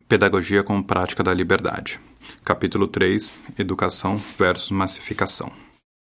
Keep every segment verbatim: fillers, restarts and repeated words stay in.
Pedagogia como prática da liberdade. Capítulo três. Educação versus massificação.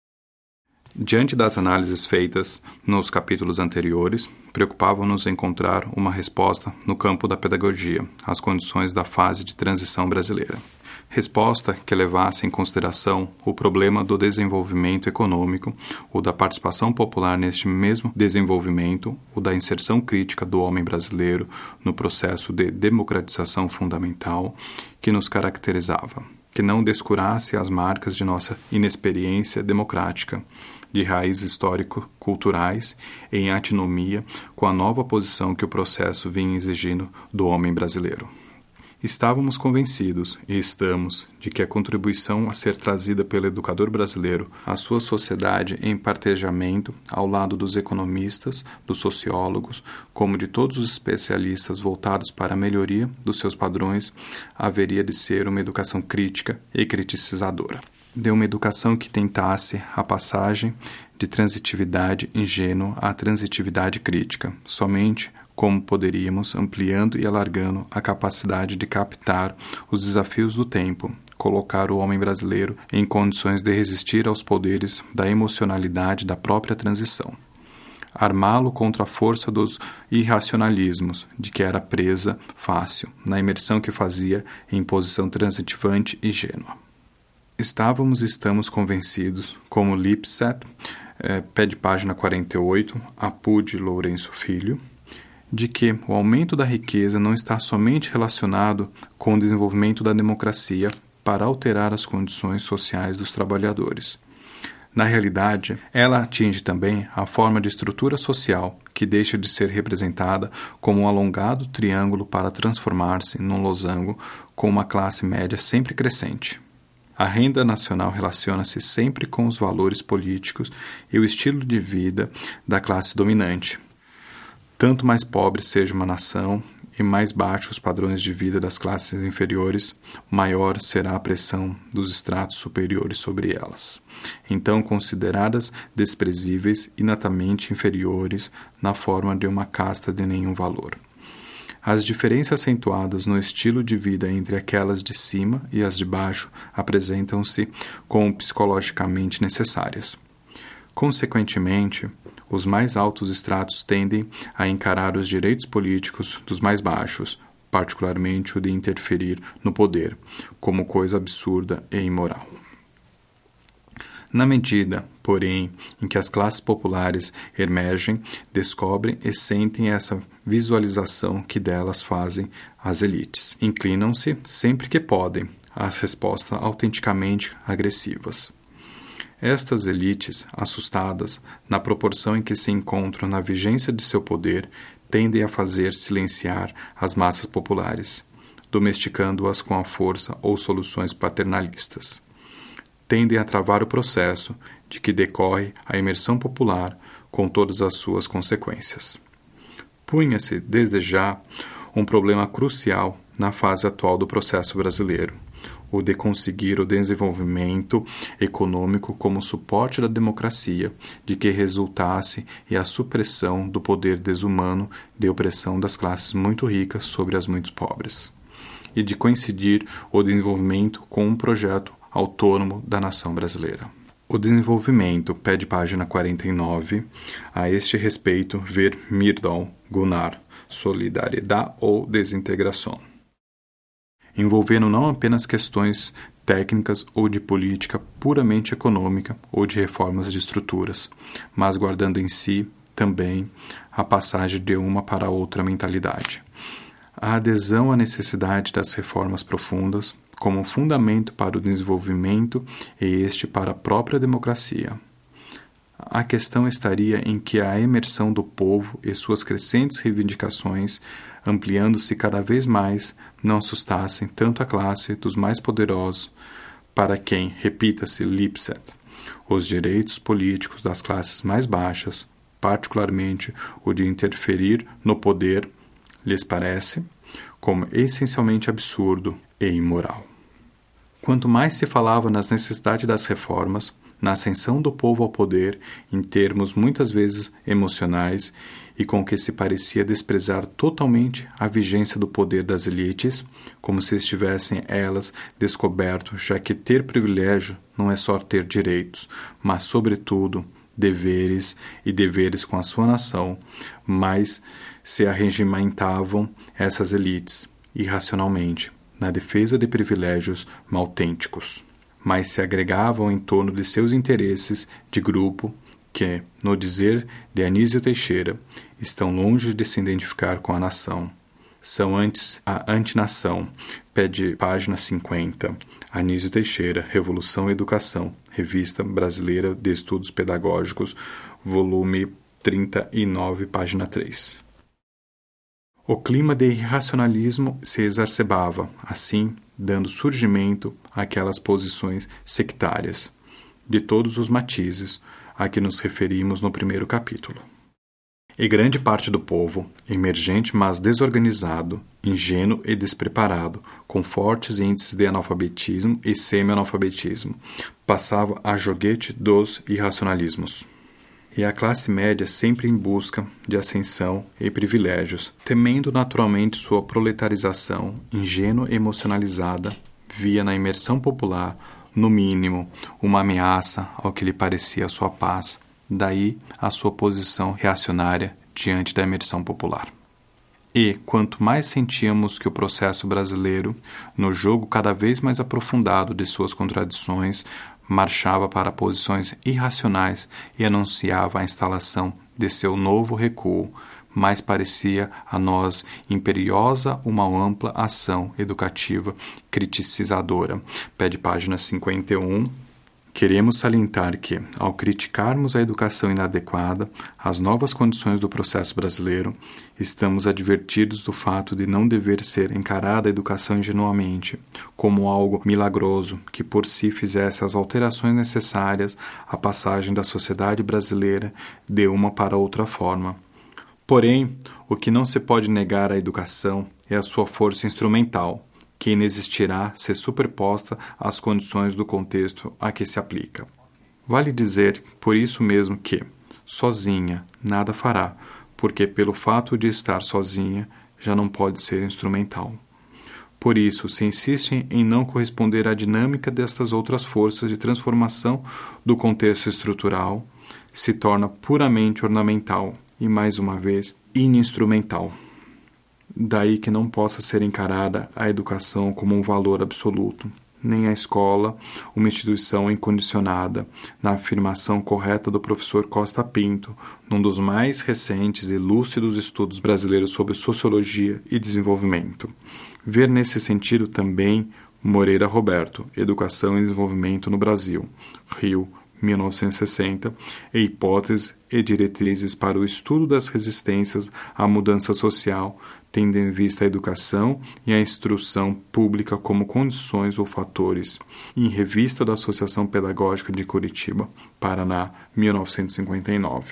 Diante das análises feitas nos capítulos anteriores, preocupavam-nos encontrar uma resposta no campo da pedagogia, às condições da fase de transição brasileira. Resposta que levasse em consideração o problema do desenvolvimento econômico, o da participação popular neste mesmo desenvolvimento, o da inserção crítica do homem brasileiro no processo de democratização fundamental que nos caracterizava, que não descurasse as marcas de nossa inexperiência democrática, de raízes histórico-culturais em antinomia com a nova posição que o processo vinha exigindo do homem brasileiro. Estávamos convencidos, e estamos, de que a contribuição a ser trazida pelo educador brasileiro à sua sociedade em partejamento, ao lado dos economistas, dos sociólogos, como de todos os especialistas voltados para a melhoria dos seus padrões, haveria de ser uma educação crítica e criticizadora. De uma educação que tentasse a passagem de transitividade ingênua à transitividade crítica, somente como poderíamos, ampliando e alargando a capacidade de captar os desafios do tempo, colocar o homem brasileiro em condições de resistir aos poderes da emocionalidade da própria transição. Armá-lo contra a força dos irracionalismos, de que era presa fácil, na imersão que fazia em posição transitivante e ingênua. Estávamos e estamos convencidos, como Lipset, eh, pé de página quarenta e oito, Apud Lourenço Filho, de que o aumento da riqueza não está somente relacionado com o desenvolvimento da democracia para alterar as condições sociais dos trabalhadores. Na realidade, ela atinge também a forma de estrutura social que deixa de ser representada como um alongado triângulo para transformar-se num losango com uma classe média sempre crescente. A renda nacional relaciona-se sempre com os valores políticos e o estilo de vida da classe dominante. Tanto mais pobre seja uma nação e mais baixos os padrões de vida das classes inferiores, maior será a pressão dos estratos superiores sobre elas, então consideradas desprezíveis e natamente inferiores na forma de uma casta de nenhum valor. As diferenças acentuadas no estilo de vida entre aquelas de cima e as de baixo apresentam-se como psicologicamente necessárias. Consequentemente, os mais altos estratos tendem a encarar os direitos políticos dos mais baixos, particularmente o de interferir no poder, como coisa absurda e imoral. Na medida, porém, em que as classes populares emergem, descobrem e sentem essa visualização que delas fazem as elites, inclinam-se, sempre que podem, às respostas autenticamente agressivas. Estas elites, assustadas, na proporção em que se encontram na vigência de seu poder, tendem a fazer silenciar as massas populares, domesticando-as com a força ou soluções paternalistas. Tendem a travar o processo de que decorre a imersão popular com todas as suas consequências. Punha-se, desde já, um problema crucial na fase atual do processo brasileiro, o de conseguir o desenvolvimento econômico como suporte da democracia, de que resultasse e a supressão do poder desumano de opressão das classes muito ricas sobre as muito pobres, e de coincidir o desenvolvimento com um projeto autônomo da nação brasileira. O desenvolvimento, pé de página quarenta e nove, a este respeito ver Myrdal, Gunnar, Solidariedade ou Desintegração, envolvendo não apenas questões técnicas ou de política puramente econômica ou de reformas de estruturas, mas guardando em si também a passagem de uma para outra mentalidade. A adesão à necessidade das reformas profundas como fundamento para o desenvolvimento e este para a própria democracia. A questão estaria em que a imersão do povo e suas crescentes reivindicações, ampliando-se cada vez mais, não assustassem tanto a classe dos mais poderosos, para quem, repita-se Lipset, os direitos políticos das classes mais baixas, particularmente o de interferir no poder, lhes parece como essencialmente absurdo e imoral. Quanto mais se falava nas necessidades das reformas, na ascensão do povo ao poder, em termos muitas vezes emocionais, e com que se parecia desprezar totalmente a vigência do poder das elites, como se estivessem elas descoberto, já que ter privilégio não é só ter direitos, mas, sobretudo, deveres e deveres com a sua nação, mas se arregimentavam essas elites, irracionalmente, na defesa de privilégios maltênticos, mas se agregavam em torno de seus interesses de grupo, que, no dizer de Anísio Teixeira, estão longe de se identificar com a nação. São antes a antinação, pede página cinquenta, Anísio Teixeira, Revolução e Educação, Revista Brasileira de Estudos Pedagógicos, volume trinta e nove, página três. O clima de irracionalismo se exacerbava, assim, dando surgimento àquelas posições sectárias, de todos os matizes, a que nos referimos no primeiro capítulo. E grande parte do povo, emergente mas desorganizado, ingênuo e despreparado, com fortes índices de analfabetismo e semi-analfabetismo, passava a joguete dos irracionalismos. E a classe média sempre em busca de ascensão e privilégios, temendo naturalmente sua proletarização, ingênua e emocionalizada, via na imersão popular, no mínimo, uma ameaça ao que lhe parecia a sua paz, daí a sua posição reacionária diante da imersão popular. E, quanto mais sentíamos que o processo brasileiro, no jogo cada vez mais aprofundado de suas contradições, marchava para posições irracionais e anunciava a instalação de seu novo recuo, mais parecia a nós imperiosa uma ampla ação educativa criticizadora. Pede página cinquenta e um. Queremos salientar que, ao criticarmos a educação inadequada às novas condições do processo brasileiro, estamos advertidos do fato de não dever ser encarada a educação ingenuamente, como algo milagroso que por si fizesse as alterações necessárias à passagem da sociedade brasileira de uma para outra forma. Porém, o que não se pode negar à educação é a sua força instrumental, que inexistirá se superposta às condições do contexto a que se aplica. Vale dizer, por isso mesmo, que, sozinha, nada fará, porque pelo fato de estar sozinha, já não pode ser instrumental. Por isso, se insiste em não corresponder à dinâmica destas outras forças de transformação do contexto estrutural, se torna puramente ornamental e, mais uma vez, ininstrumental. Daí que não possa ser encarada a educação como um valor absoluto, nem a escola, uma instituição incondicionada, na afirmação correta do professor Costa Pinto, num dos mais recentes e lúcidos estudos brasileiros sobre sociologia e desenvolvimento. Ver nesse sentido também Moreira Roberto, Educação e Desenvolvimento no Brasil, Rio, mil novecentos e sessenta, e Hipóteses e Diretrizes para o Estudo das Resistências à Mudança Social, tendo em vista a educação e a instrução pública como condições ou fatores, em Revista da Associação Pedagógica de Curitiba, Paraná, mil novecentos e cinquenta e nove.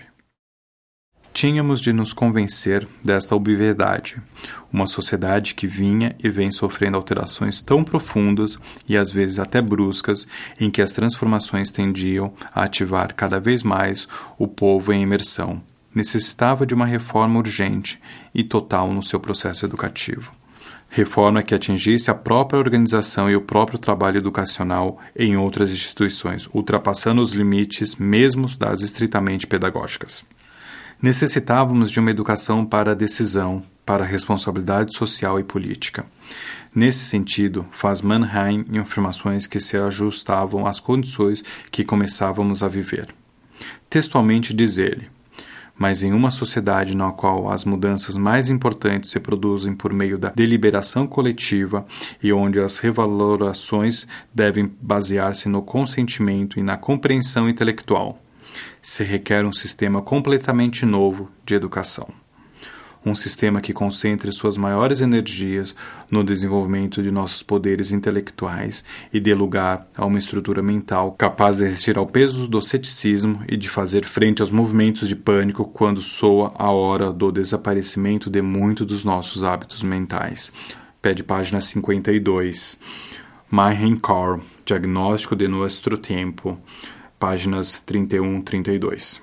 Tínhamos de nos convencer desta obviedade, uma sociedade que vinha e vem sofrendo alterações tão profundas e às vezes até bruscas, em que as transformações tendiam a ativar cada vez mais o povo em imersão, necessitava de uma reforma urgente e total no seu processo educativo. Reforma que atingisse a própria organização e o próprio trabalho educacional em outras instituições, ultrapassando os limites mesmo das estritamente pedagógicas. Necessitávamos de uma educação para a decisão, para a responsabilidade social e política. Nesse sentido, faz Mannheim em afirmações que se ajustavam às condições que começávamos a viver. Textualmente diz ele: mas em uma sociedade na qual as mudanças mais importantes se produzem por meio da deliberação coletiva e onde as revalorações devem basear-se no consentimento e na compreensão intelectual, se requer um sistema completamente novo de educação. Um sistema que concentre suas maiores energias no desenvolvimento de nossos poderes intelectuais e dê lugar a uma estrutura mental capaz de resistir ao peso do ceticismo e de fazer frente aos movimentos de pânico quando soa a hora do desaparecimento de muitos dos nossos hábitos mentais. Pede página cinquenta e dois. Mein Corps, Diagnóstico de Nuestro Tempo, páginas trinta e um e trinta e dois.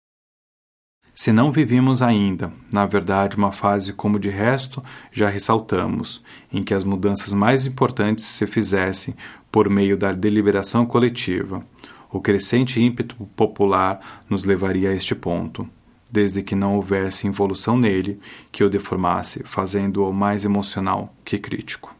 Se não vivíamos ainda, na verdade, uma fase como de resto já ressaltamos, em que as mudanças mais importantes se fizessem por meio da deliberação coletiva, o crescente ímpeto popular nos levaria a este ponto, desde que não houvesse involução nele que o deformasse, fazendo-o mais emocional que crítico.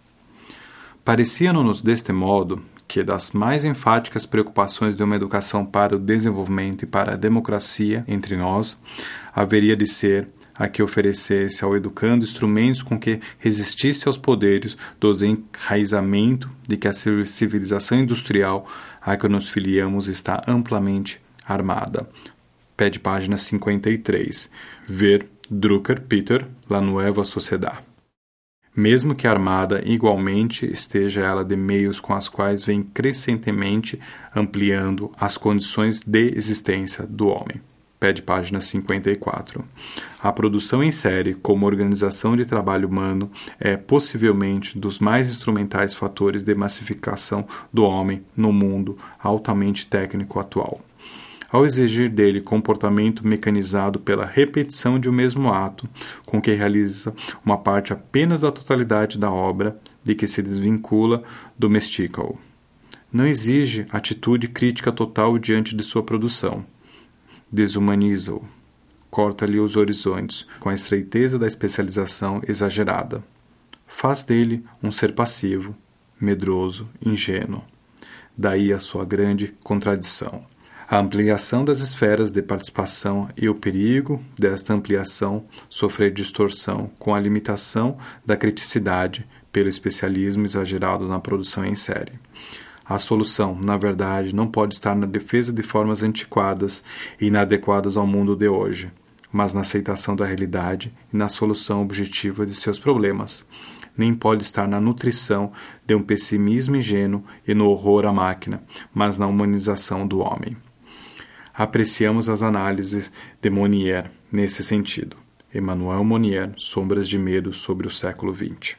Parecia-nos deste modo que das mais enfáticas preocupações de uma educação para o desenvolvimento e para a democracia entre nós, haveria de ser a que oferecesse ao educando instrumentos com que resistisse aos poderes do enraizamento de que a civilização industrial a que nos filiamos está amplamente armada. Pé de página cinquenta e três. Ver Drucker, Peter, La Nueva Sociedad. Mesmo que armada, igualmente esteja ela de meios com as quais vem crescentemente ampliando as condições de existência do homem. Pé de página cinquenta e quatro. A produção em série, como organização de trabalho humano, é possivelmente dos mais instrumentais fatores de massificação do homem no mundo altamente técnico atual. Ao exigir dele comportamento mecanizado pela repetição de um mesmo ato, com que realiza uma parte apenas da totalidade da obra, de que se desvincula, domestica-o. Não exige atitude crítica total diante de sua produção. Desumaniza-o. Corta-lhe os horizontes, com a estreiteza da especialização exagerada. Faz dele um ser passivo, medroso, ingênuo. Daí a sua grande contradição. A ampliação das esferas de participação e o perigo desta ampliação sofrer distorção com a limitação da criticidade pelo especialismo exagerado na produção em série. A solução, na verdade, não pode estar na defesa de formas antiquadas e inadequadas ao mundo de hoje, mas na aceitação da realidade e na solução objetiva de seus problemas. Nem pode estar na nutrição de um pessimismo ingênuo e no horror à máquina, mas na humanização do homem. Apreciamos as análises de Monnier nesse sentido. Emmanuel Monnier, Sombras de Medo sobre o século vinte.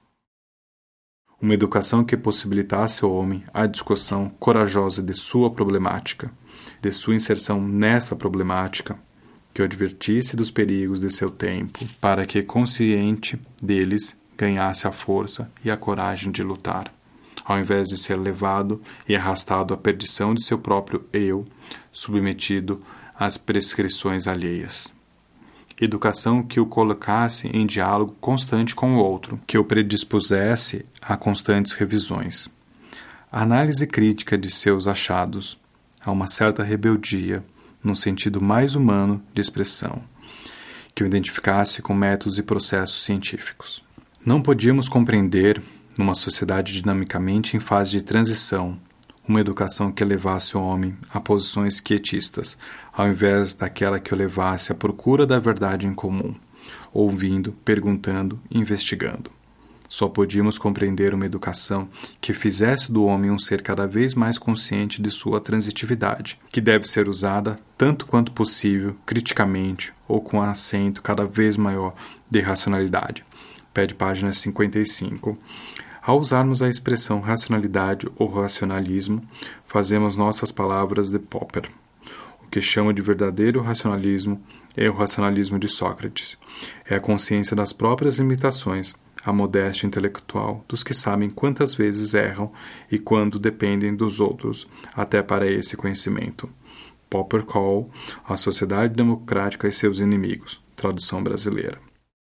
Uma educação que possibilitasse ao homem a discussão corajosa de sua problemática, de sua inserção nessa problemática, que o advertisse dos perigos de seu tempo, para que, consciente deles, ganhasse a força e a coragem de lutar, ao invés de ser levado e arrastado à perdição de seu próprio eu, submetido às prescrições alheias. Educação que o colocasse em diálogo constante com o outro, que o predispusesse a constantes revisões. A análise crítica de seus achados, a uma certa rebeldia, num sentido mais humano de expressão, que o identificasse com métodos e processos científicos. Não podíamos compreender, numa sociedade dinamicamente em fase de transição, uma educação que levasse o homem a posições quietistas, ao invés daquela que o levasse à procura da verdade em comum, ouvindo, perguntando e investigando. Só podíamos compreender uma educação que fizesse do homem um ser cada vez mais consciente de sua transitividade, que deve ser usada tanto quanto possível, criticamente ou com um acento cada vez maior de racionalidade. Pé de página cinquenta e cinco. Ao usarmos a expressão racionalidade ou racionalismo, fazemos nossas palavras de Popper. O que chama de verdadeiro racionalismo é o racionalismo de Sócrates. É a consciência das próprias limitações, a modéstia intelectual dos que sabem quantas vezes erram e quando dependem dos outros, até para esse conhecimento. Popper Call, A Sociedade Democrática e Seus Inimigos, tradução brasileira.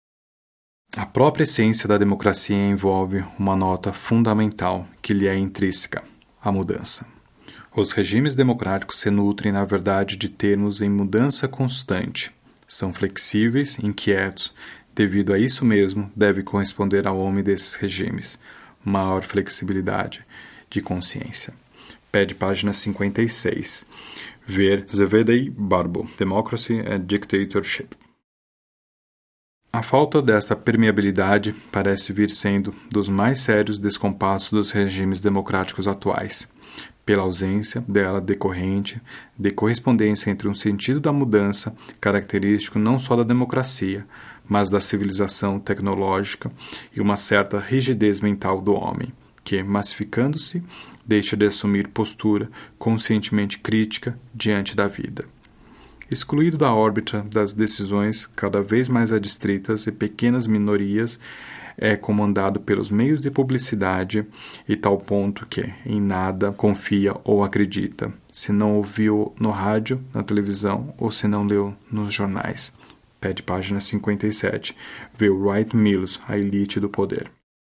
A própria essência da democracia envolve uma nota fundamental que lhe é intrínseca, a mudança. Os regimes democráticos se nutrem, na verdade, de termos em mudança constante. São flexíveis, inquietos. Devido a isso mesmo, deve corresponder ao homem desses regimes maior flexibilidade de consciência. Pé de página cinquenta e seis. Ver Zvedai Barbo, Democracy and Dictatorship. A falta desta permeabilidade parece vir sendo dos mais sérios descompassos dos regimes democráticos atuais, pela ausência dela decorrente de correspondência entre um sentido da mudança característico não só da democracia, mas da civilização tecnológica e uma certa rigidez mental do homem, que, massificando-se, deixa de assumir postura conscientemente crítica diante da vida. Excluído da órbita das decisões cada vez mais adstritas e pequenas minorias, é comandado pelos meios de publicidade e tal ponto que em nada confia ou acredita, se não ouviu no rádio, na televisão ou se não leu nos jornais. Pede página cinquenta e sete. Vê o Wright Mills, A Elite do Poder.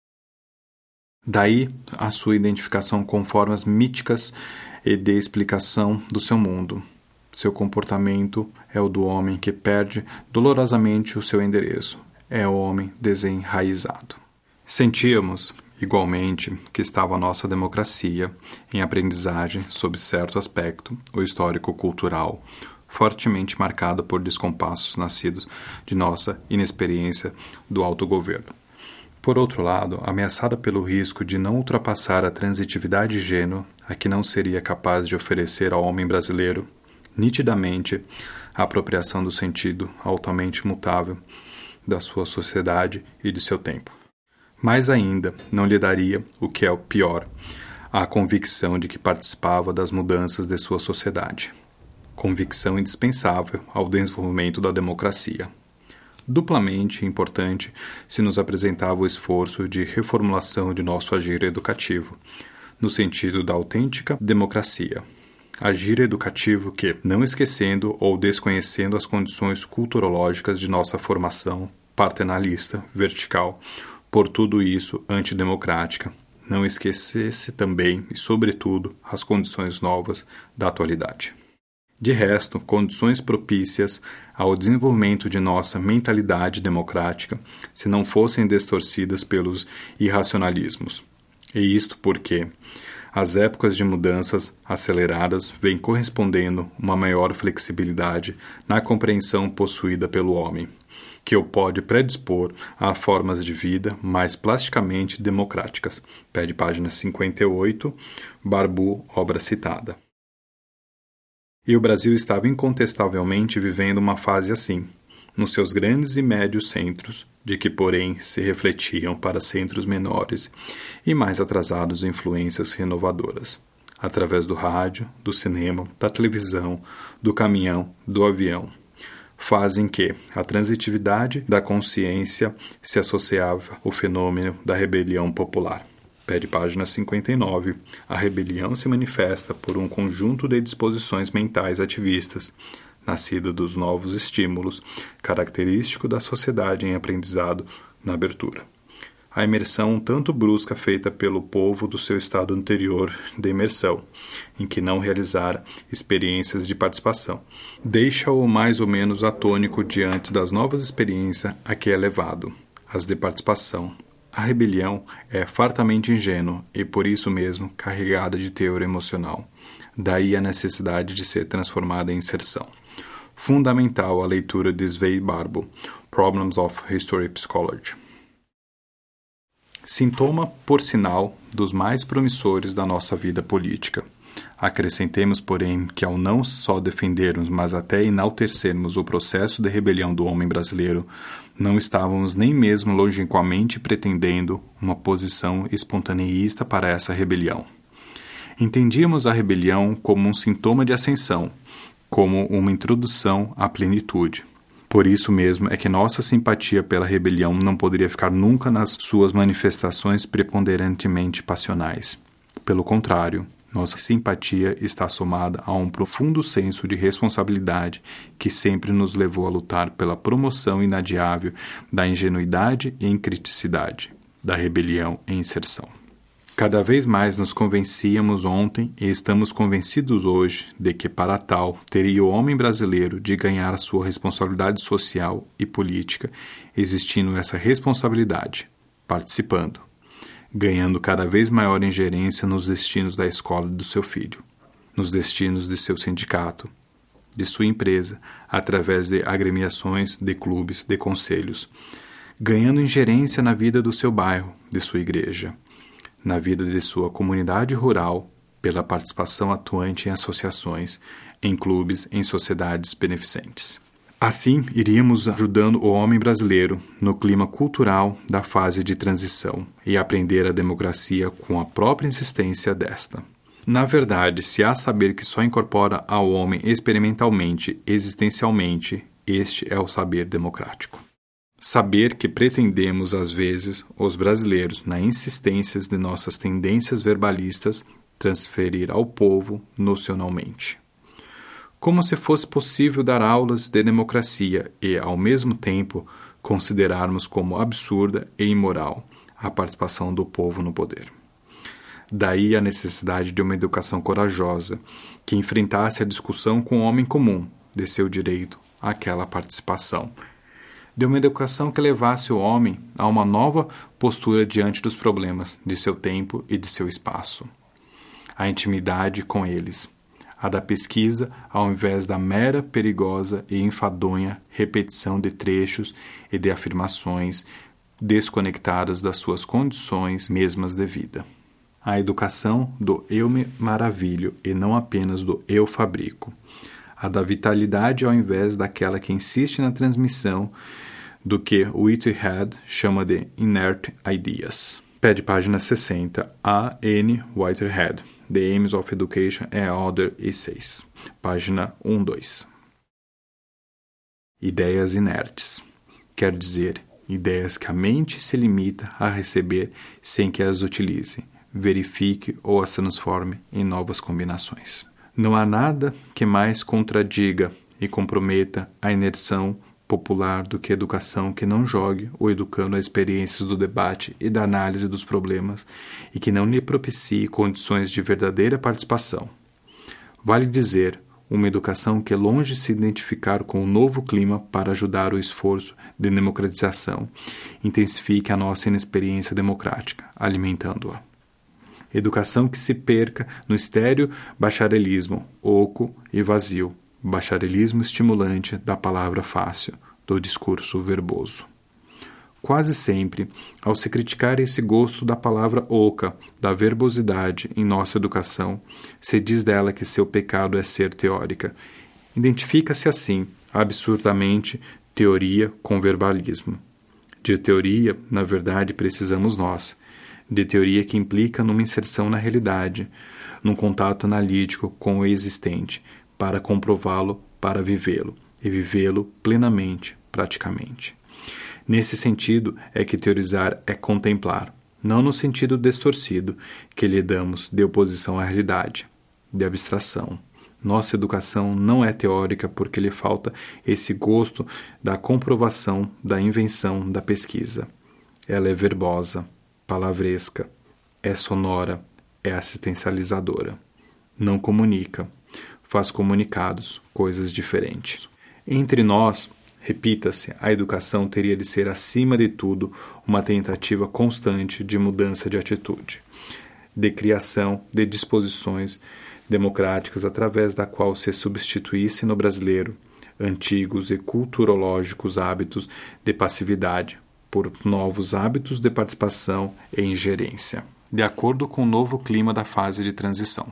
Daí a sua identificação com formas míticas e de explicação do seu mundo. Seu comportamento é o do homem que perde dolorosamente o seu endereço. É o homem desenraizado. Sentíamos, igualmente, que estava a nossa democracia em aprendizagem sob certo aspecto, o histórico-cultural, fortemente marcada por descompassos nascidos de nossa inexperiência do autogoverno. Por outro lado, ameaçada pelo risco de não ultrapassar a transitividade ingênua a que não seria capaz de oferecer ao homem brasileiro, nitidamente, a apropriação do sentido altamente mutável da sua sociedade e de seu tempo. Mais ainda, não lhe daria, o que é o pior, a convicção de que participava das mudanças de sua sociedade. Convicção indispensável ao desenvolvimento da democracia. Duplamente importante se nos apresentava o esforço de reformulação de nosso agir educativo, no sentido da autêntica democracia. Agir educativo que, não esquecendo ou desconhecendo as condições culturológicas de nossa formação paternalista, vertical, por tudo isso antidemocrática, não esquecesse também e, sobretudo, as condições novas da atualidade. De resto, condições propícias ao desenvolvimento de nossa mentalidade democrática, se não fossem distorcidas pelos irracionalismos. E isto porque as épocas de mudanças aceleradas vêm correspondendo uma maior flexibilidade na compreensão possuída pelo homem, que o pode predispor a formas de vida mais plasticamente democráticas. Pede página cinquenta e oito, Barbu, obra citada. E o Brasil estava incontestavelmente vivendo uma fase assim, nos seus grandes e médios centros, de que, porém, se refletiam para centros menores e mais atrasados influências renovadoras, através do rádio, do cinema, da televisão, do caminhão, do avião. Fase em que a transitividade da consciência se associava ao fenômeno da rebelião popular. Pede página cinquenta e nove. A rebelião se manifesta por um conjunto de disposições mentais ativistas, nascida dos novos estímulos, característico da sociedade em aprendizado na abertura. A imersão um tanto brusca feita pelo povo do seu estado anterior de imersão, em que não realizara experiências de participação, deixa-o mais ou menos atônico diante das novas experiências a que é levado, as de participação. A rebelião é fartamente ingênua e, por isso mesmo, carregada de teor emocional. Daí a necessidade de ser transformada em inserção. Fundamental a leitura de Zweig Barbu, Problems of History Psychology. Sintoma, por sinal, dos mais promissores da nossa vida política. Acrescentemos, porém, que ao não só defendermos, mas até enaltecermos o processo de rebelião do homem brasileiro, não estávamos nem mesmo longínquamente pretendendo uma posição espontaneísta para essa rebelião. Entendíamos a rebelião como um sintoma de ascensão, como uma introdução à plenitude. Por isso mesmo é que nossa simpatia pela rebelião não poderia ficar nunca nas suas manifestações preponderantemente passionais. Pelo contrário, nossa simpatia está somada a um profundo senso de responsabilidade que sempre nos levou a lutar pela promoção inadiável da ingenuidade e incriticidade, da rebelião e inserção. Cada vez mais nos convencíamos ontem e estamos convencidos hoje de que, para tal, teria o homem brasileiro de ganhar a sua responsabilidade social e política, existindo essa responsabilidade, participando, ganhando cada vez maior ingerência nos destinos da escola do seu filho, nos destinos de seu sindicato, de sua empresa, através de agremiações, de clubes, de conselhos, ganhando ingerência na vida do seu bairro, de sua igreja, na vida de sua comunidade rural, pela participação atuante em associações, em clubes, em sociedades beneficentes. Assim, iríamos ajudando o homem brasileiro no clima cultural da fase de transição e aprender a democracia com a própria insistência desta. Na verdade, se há saber que só incorpora ao homem experimentalmente, existencialmente, este é o saber democrático. Saber que pretendemos, às vezes, os brasileiros, na insistência de nossas tendências verbalistas, transferir ao povo nocionalmente. Como se fosse possível dar aulas de democracia e, ao mesmo tempo, considerarmos como absurda e imoral a participação do povo no poder. Daí a necessidade de uma educação corajosa, que enfrentasse a discussão com o homem comum de seu direito àquela participação. De uma educação que levasse o homem a uma nova postura diante dos problemas de seu tempo e de seu espaço. A intimidade com eles. A da pesquisa, ao invés da mera, perigosa e enfadonha repetição de trechos e de afirmações desconectadas das suas condições mesmas de vida. A educação do eu me maravilho e não apenas do eu fabrico. A da vitalidade ao invés daquela que insiste na transmissão do que Whitehead chama de inert ideas. Pede página sessenta. A. N. Whitehead. The Aims of Education and Other Essays. Página um, dois. Ideias inertes. Quer dizer, ideias que a mente se limita a receber sem que as utilize, verifique ou as transforme em novas combinações. Não há nada que mais contradiga e comprometa a inerção popular do que educação que não jogue o educando a experiências do debate e da análise dos problemas e que não lhe propicie condições de verdadeira participação. Vale dizer, uma educação que, longe de se identificar com o novo clima para ajudar o esforço de democratização, intensifique a nossa inexperiência democrática, alimentando-a. Educação que se perca no estéril bacharelismo, oco e vazio, bacharelismo estimulante da palavra fácil, do discurso verboso. Quase sempre, ao se criticar esse gosto da palavra oca, da verbosidade em nossa educação, se diz dela que seu pecado é ser teórica. Identifica-se assim, absurdamente, teoria com verbalismo. De teoria, na verdade, precisamos nós, de teoria que implica numa inserção na realidade, num contato analítico com o existente, para comprová-lo, para vivê-lo, e vivê-lo plenamente, praticamente. Nesse sentido é que teorizar é contemplar, não no sentido distorcido que lhe damos de oposição à realidade, de abstração. Nossa educação não é teórica porque lhe falta esse gosto da comprovação, da invenção, da pesquisa. Ela é verbosa, palavresca, é sonora, é assistencializadora. Não comunica, faz comunicados, coisas diferentes. Entre nós, repita-se, a educação teria de ser, acima de tudo, uma tentativa constante de mudança de atitude, de criação de disposições democráticas através da qual se substituísse no brasileiro antigos e culturológicos hábitos de passividade por novos hábitos de participação e ingerência, de acordo com o novo clima da fase de transição.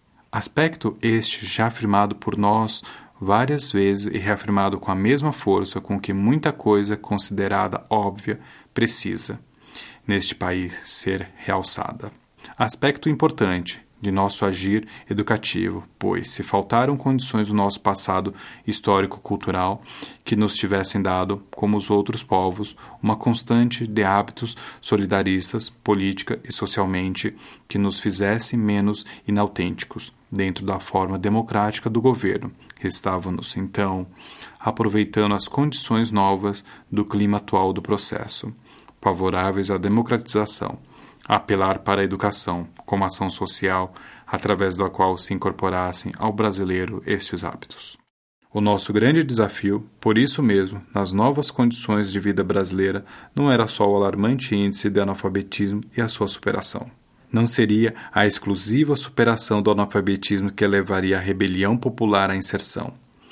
Aspecto este já afirmado por nós várias vezes e reafirmado com a mesma força com que muita coisa considerada óbvia precisa, neste país, ser realçada. Aspecto importante de nosso agir educativo, pois se faltaram condições do nosso passado histórico-cultural que nos tivessem dado, como os outros povos, uma constante de hábitos solidaristas, política e socialmente, que nos fizessem menos inautênticos, dentro da forma democrática do governo, restava-nos, então, aproveitando as condições novas do clima atual do processo, favoráveis à democratização, apelar para a educação como ação social, através da qual se incorporassem ao brasileiro estes hábitos. O nosso grande desafio, por isso mesmo, nas novas condições de vida brasileira, não era só o alarmante índice de analfabetismo e a sua superação. Não seria a exclusiva superação do analfabetismo que levaria a rebelião popular à inserção.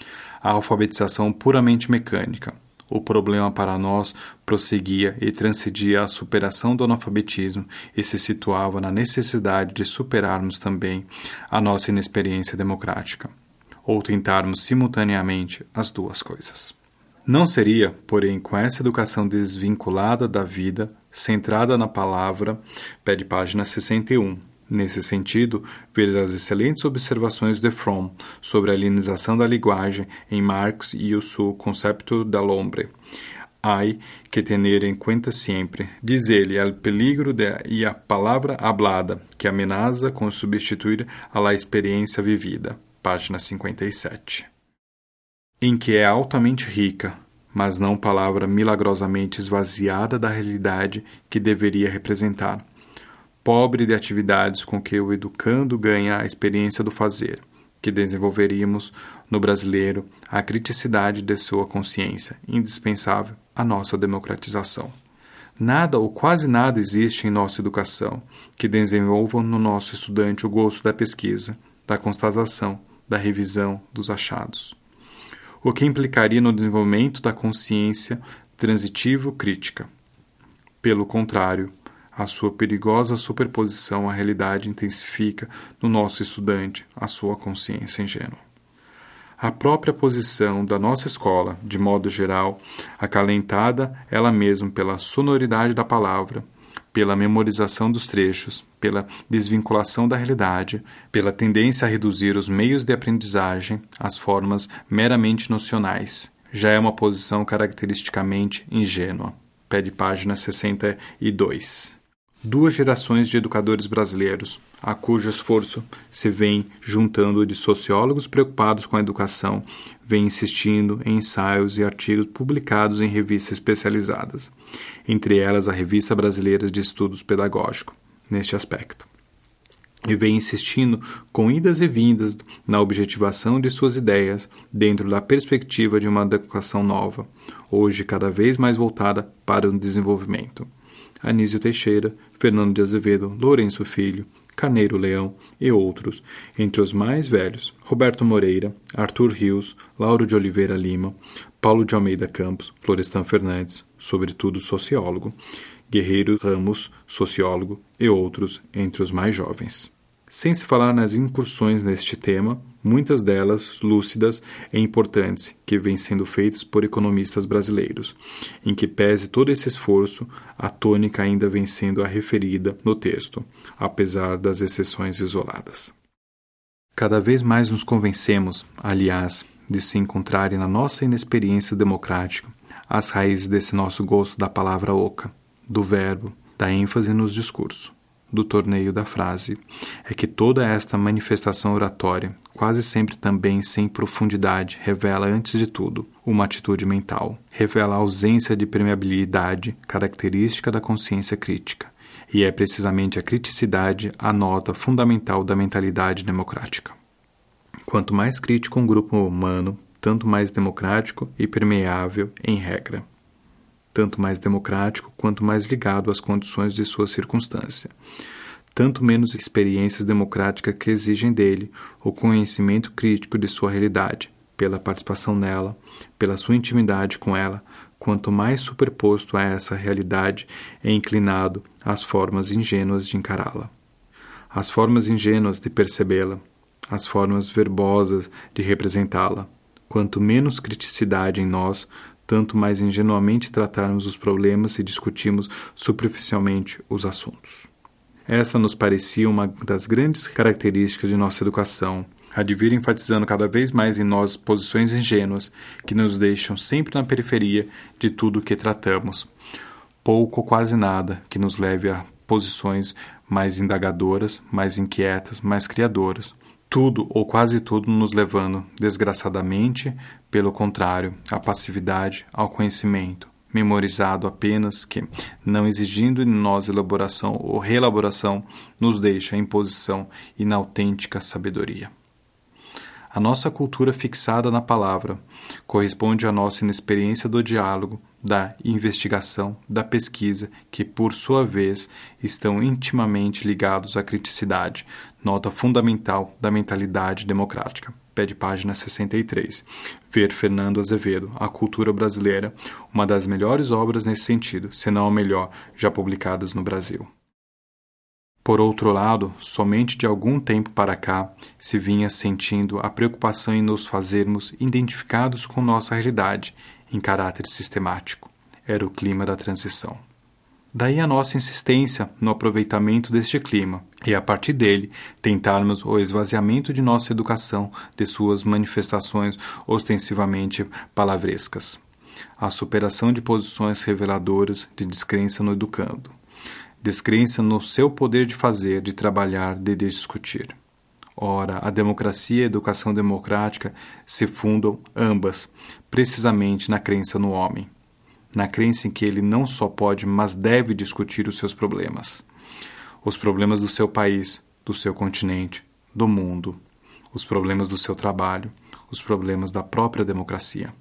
A alfabetização puramente mecânica. O problema para nós prosseguia e transcendia a superação do analfabetismo e se situava na necessidade de superarmos também a nossa inexperiência democrática, ou tentarmos simultaneamente as duas coisas. Não seria, porém, com essa educação desvinculada da vida, centrada na palavra, pede página sessenta e um. Nesse sentido, ver as excelentes observações de Fromm sobre a alinização da linguagem em Marx e o seu concepto da hombre. Hay que tener en cuenta siempre, diz ele, el peligro de y a palavra hablada, que amenaza com substituir a la experiência vivida. Página cinquenta e sete. Em que é altamente rica, mas não palavra milagrosamente esvaziada da realidade que deveria representar. Pobre de atividades com que o educando ganha a experiência do fazer, que desenvolveríamos no brasileiro a criticidade de sua consciência, indispensável à nossa democratização. Nada ou quase nada existe em nossa educação que desenvolva no nosso estudante o gosto da pesquisa, da constatação, da revisão dos achados. O que implicaria no desenvolvimento da consciência transitivo-crítica. Pelo contrário, a sua perigosa superposição à realidade intensifica no nosso estudante a sua consciência ingênua. A própria posição da nossa escola, de modo geral, acalentada ela mesma pela sonoridade da palavra, pela memorização dos trechos, pela desvinculação da realidade, pela tendência a reduzir os meios de aprendizagem às formas meramente nocionais, já é uma posição caracteristicamente ingênua. Pede página sessenta e dois. Duas gerações de educadores brasileiros, a cujo esforço se vem juntando de sociólogos preocupados com a educação, vem insistindo em ensaios e artigos publicados em revistas especializadas, entre elas a Revista Brasileira de Estudos Pedagógicos, neste aspecto. E vem insistindo com idas e vindas na objetivação de suas ideias dentro da perspectiva de uma educação nova, hoje cada vez mais voltada para o desenvolvimento. Anísio Teixeira, Fernando de Azevedo, Lourenço Filho, Carneiro Leão e outros, entre os mais velhos, Roberto Moreira, Arthur Rios, Lauro de Oliveira Lima, Paulo de Almeida Campos, Florestan Fernandes, sobretudo sociólogo, Guerreiro Ramos, sociólogo e outros, entre os mais jovens. Sem se falar nas incursões neste tema, muitas delas lúcidas e importantes, que vêm sendo feitas por economistas brasileiros, em que pese todo esse esforço, a tônica ainda vem sendo a referida no texto, apesar das exceções isoladas. Cada vez mais nos convencemos, aliás, de se encontrarem na nossa inexperiência democrática as raízes desse nosso gosto da palavra oca, do verbo, da ênfase nos discursos, do torneio da frase, é que toda esta manifestação oratória, quase sempre também sem profundidade, revela, antes de tudo, uma atitude mental, revela a ausência de permeabilidade característica da consciência crítica, e é precisamente a criticidade a nota fundamental da mentalidade democrática. Quanto mais crítico um grupo humano, tanto mais democrático e permeável em regra. Tanto mais democrático quanto mais ligado às condições de sua circunstância. Tanto menos experiências democráticas que exigem dele o conhecimento crítico de sua realidade, pela participação nela, pela sua intimidade com ela, quanto mais superposto a essa realidade é inclinado às formas ingênuas de encará-la. As formas ingênuas de percebê-la, as formas verbosas de representá-la. Quanto menos criticidade em nós, tanto mais ingenuamente tratarmos os problemas e discutimos superficialmente os assuntos. Essa nos parecia uma das grandes características de nossa educação, a de vir enfatizando cada vez mais em nós posições ingênuas que nos deixam sempre na periferia de tudo o que tratamos. Pouco ou quase nada que nos leve a posições mais indagadoras, mais inquietas, mais criadoras. Tudo ou quase tudo nos levando, desgraçadamente, pelo contrário, à passividade, ao conhecimento, memorizado apenas que, não exigindo de nós elaboração ou reelaboração, nos deixa em posição inautêntica sabedoria. A nossa cultura fixada na palavra corresponde à nossa inexperiência do diálogo, da investigação, da pesquisa, que, por sua vez, estão intimamente ligados à criticidade, nota fundamental da mentalidade democrática. Pede página sessenta e três. Ver Fernando Azevedo, A Cultura Brasileira, uma das melhores obras nesse sentido, se não a melhor, já publicadas no Brasil. Por outro lado, somente de algum tempo para cá se vinha sentindo a preocupação em nos fazermos identificados com nossa realidade, em caráter sistemático. Era o clima da transição. Daí a nossa insistência no aproveitamento deste clima e, a partir dele, tentarmos o esvaziamento de nossa educação de suas manifestações ostensivamente palavrescas. A superação de posições reveladoras de descrença no educando. Descrença no seu poder de fazer, de trabalhar, de discutir. Ora, a democracia e a educação democrática se fundam ambas, precisamente na crença no homem. Na crença em que ele não só pode, mas deve discutir os seus problemas. Os problemas do seu país, do seu continente, do mundo. Os problemas do seu trabalho, os problemas da própria democracia.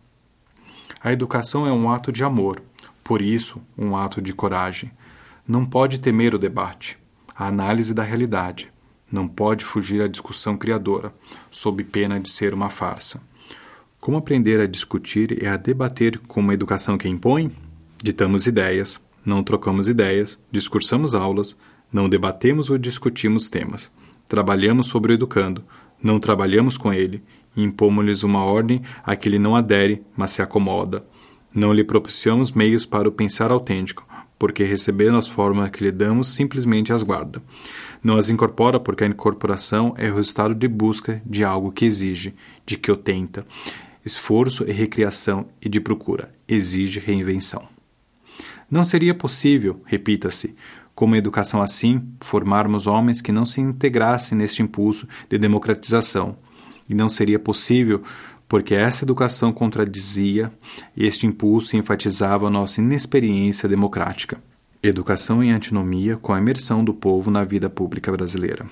A educação é um ato de amor, por isso, um ato de coragem. Não pode temer o debate, a análise da realidade. Não pode fugir à discussão criadora, sob pena de ser uma farsa. Como aprender a discutir e a debater com uma educação que impõe? Ditamos ideias, não trocamos ideias, discursamos aulas, não debatemos ou discutimos temas. Trabalhamos sobre o educando, não trabalhamos com ele, impomos-lhes uma ordem a que ele não adere, mas se acomoda. Não lhe propiciamos meios para o pensar autêntico, porque recebendo as formas que lhe damos, simplesmente as guarda. Não as incorpora porque a incorporação é o resultado de busca de algo que exige, de que o tenta. Esforço e recriação e de procura, exige reinvenção. Não seria possível, repita-se, com uma educação assim, formarmos homens que não se integrassem neste impulso de democratização. E não seria possível porque essa educação contradizia este impulso e enfatizava a nossa inexperiência democrática. Educação em antinomia com a imersão do povo na vida pública brasileira.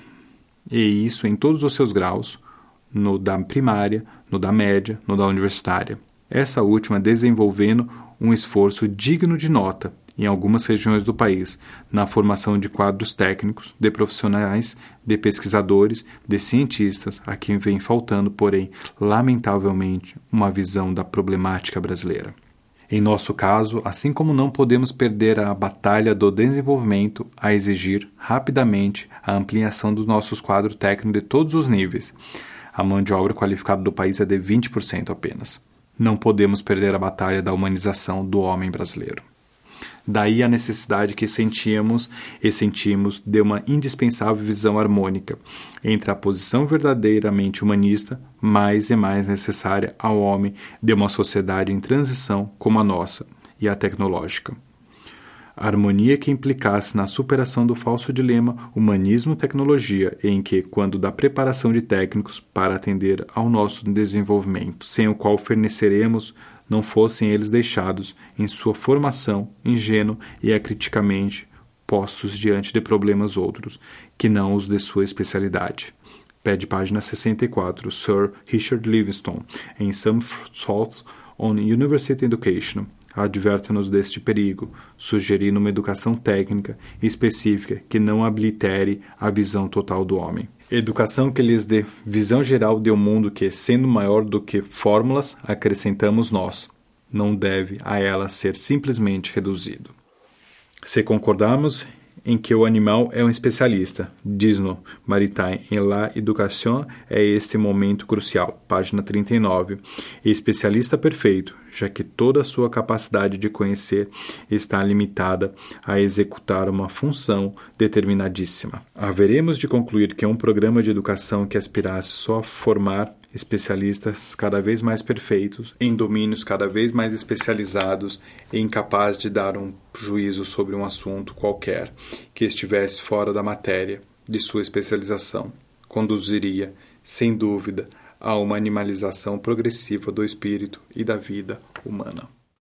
E isso em todos os seus graus, no da primária, no da média, no da universitária. Essa última desenvolvendo um esforço digno de nota em algumas regiões do país, na formação de quadros técnicos, de profissionais, de pesquisadores, de cientistas, a quem vem faltando, porém, lamentavelmente, uma visão da problemática brasileira. Em nosso caso, assim como não podemos perder a batalha do desenvolvimento a exigir, rapidamente, a ampliação dos nossos quadros técnicos de todos os níveis, a mão de obra qualificada do país é de vinte por cento apenas. Não podemos perder a batalha da humanização do homem brasileiro. Daí a necessidade que sentíamos e sentimos de uma indispensável visão harmônica entre a posição verdadeiramente humanista, mais e mais necessária ao homem de uma sociedade em transição como a nossa, e a tecnológica. A harmonia que implicasse na superação do falso dilema humanismo-tecnologia, em que, quando da preparação de técnicos para atender ao nosso desenvolvimento, sem o qual forneceremos, não fossem eles deixados, em sua formação, ingênua e acriticamente, postos diante de problemas outros, que não os de sua especialidade. Pede página sessenta e quatro, Sir Richard Livingstone, em Some Thoughts on University Education, adverte-nos deste perigo, sugerindo uma educação técnica e específica que não oblitere a visão total do homem. Educação que lhes dê visão geral de um mundo que, sendo maior do que fórmulas, acrescentamos nós. Não deve a ela ser simplesmente reduzido. Se concordarmos em que o animal é um especialista, diz-no Maritain em La Education é este momento crucial, página trinta e nove, e especialista perfeito, já que toda a sua capacidade de conhecer está limitada a executar uma função determinadíssima. Haveremos de concluir que um programa de educação que aspirasse só a formar especialistas cada vez mais perfeitos, em domínios cada vez mais especializados e incapaz de dar um juízo sobre um assunto qualquer que estivesse fora da matéria de sua especialização, conduziria, sem dúvida, a uma animalização progressiva do espírito e da vida humana.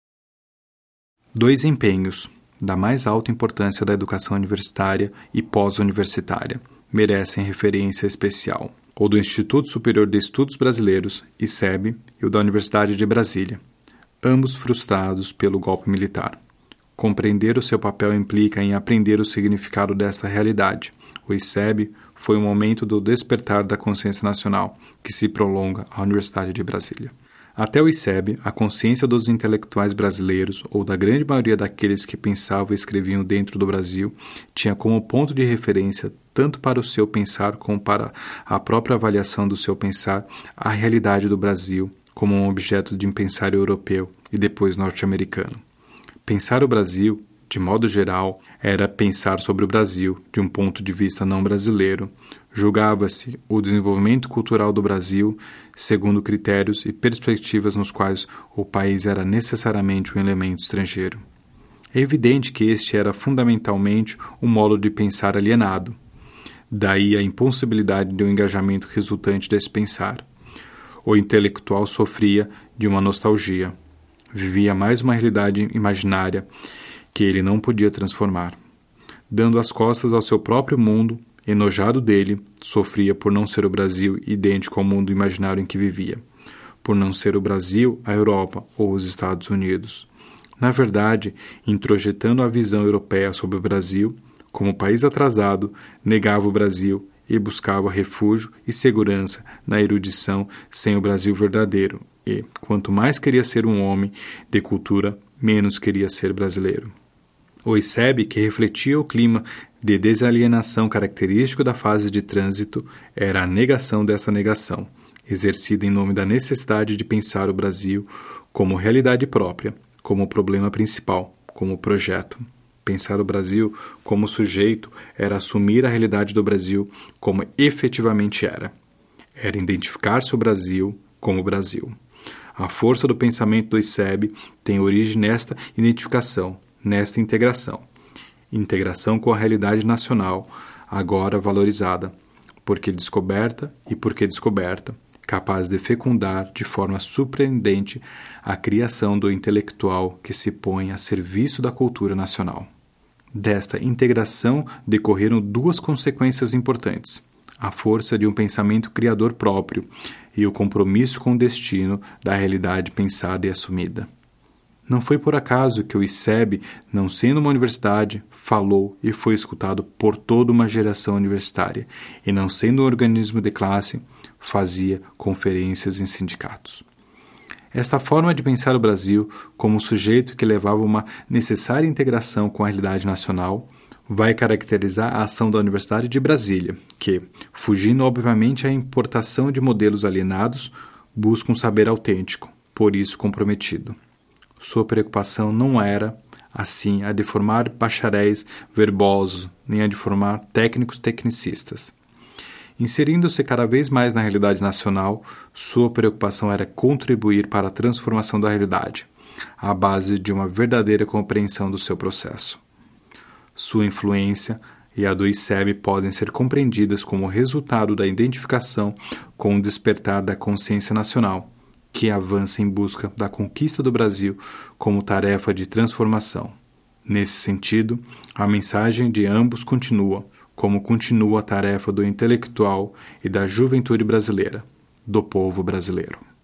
Dois empenhos, da mais alta importância da educação universitária e pós-universitária, merecem referência especial. O do Instituto Superior de Estudos Brasileiros, I C E B, e o da Universidade de Brasília, ambos frustrados pelo golpe militar. Compreender o seu papel implica em aprender o significado desta realidade. O I C E B foi um momento do despertar da consciência nacional, que se prolonga à Universidade de Brasília. Até o I C E B, a consciência dos intelectuais brasileiros, ou da grande maioria daqueles que pensavam e escreviam dentro do Brasil, tinha como ponto de referência, tanto para o seu pensar como para a própria avaliação do seu pensar, a realidade do Brasil como um objeto de um pensar europeu e depois norte-americano. Pensar o Brasil, de modo geral, era pensar sobre o Brasil de um ponto de vista não brasileiro. Julgava-se o desenvolvimento cultural do Brasil segundo critérios e perspectivas nos quais o país era necessariamente um elemento estrangeiro. É evidente que este era fundamentalmente um modo de pensar alienado. Daí a impossibilidade de um engajamento resultante desse pensar. O intelectual sofria de uma nostalgia. Vivia mais uma realidade imaginária que ele não podia transformar. Dando as costas ao seu próprio mundo, enojado dele, sofria por não ser o Brasil idêntico ao mundo imaginário em que vivia, por não ser o Brasil a Europa ou os Estados Unidos. Na verdade, introjetando a visão europeia sobre o Brasil, como país atrasado, negava o Brasil e buscava refúgio e segurança na erudição sem o Brasil verdadeiro e, quanto mais queria ser um homem de cultura, menos queria ser brasileiro. O Eusébio, que refletia o clima de desalienação característico da fase de trânsito, era a negação dessa negação, exercida em nome da necessidade de pensar o Brasil como realidade própria, como problema principal, como projeto. Pensar o Brasil como sujeito era assumir a realidade do Brasil como efetivamente era. Era identificar-se o Brasil como Brasil. A força do pensamento do Eusébio tem origem nesta identificação, nesta integração. Integração com a realidade nacional, agora valorizada, porque descoberta e porque descoberta, capaz de fecundar de forma surpreendente a criação do intelectual que se põe a serviço da cultura nacional. Desta integração decorreram duas consequências importantes: a força de um pensamento criador próprio e o compromisso com o destino da realidade pensada e assumida. Não foi por acaso que o Eusébio, não sendo uma universidade, falou e foi escutado por toda uma geração universitária, e não sendo um organismo de classe, fazia conferências em sindicatos. Esta forma de pensar o Brasil como sujeito que levava uma necessária integração com a realidade nacional vai caracterizar a ação da Universidade de Brasília, que, fugindo obviamente à importação de modelos alienados, busca um saber autêntico, por isso comprometido. Sua preocupação não era, assim, a de formar bacharéis verbosos, nem a de formar técnicos tecnicistas. Inserindo-se cada vez mais na realidade nacional, sua preocupação era contribuir para a transformação da realidade, à base de uma verdadeira compreensão do seu processo. Sua influência e a do Eusébio podem ser compreendidas como resultado da identificação com o despertar da consciência nacional, que avança em busca da conquista do Brasil como tarefa de transformação. Nesse sentido, a mensagem de ambos continua, como continua a tarefa do intelectual e da juventude brasileira, do povo brasileiro.